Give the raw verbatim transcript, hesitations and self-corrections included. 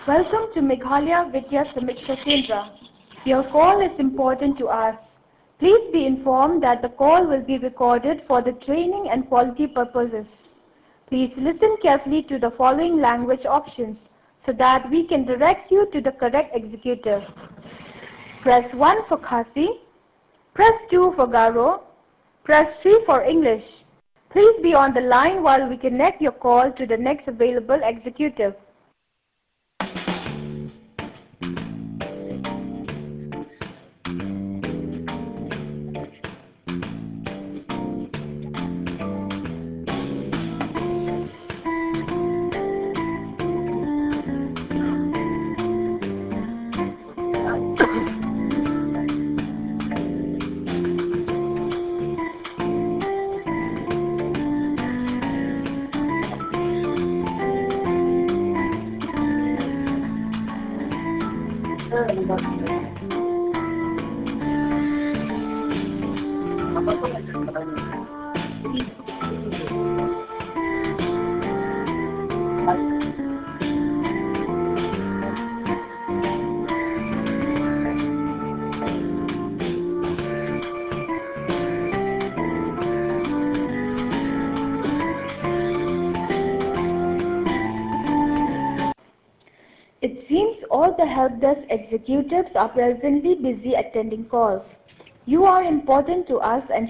Welcome to Meghalaya Vidya Samiksha Kendra. Your call is important to us. Please be informed that the call will be recorded for the training and quality purposes. Please listen carefully to the following language options so that we can direct you to the correct executive. Press one for Khasi, press two for Garo, press three for English. Please be on the line while we connect your call to the next available executive. It seems all the help desk executives are presently busy attending calls. You are important to us and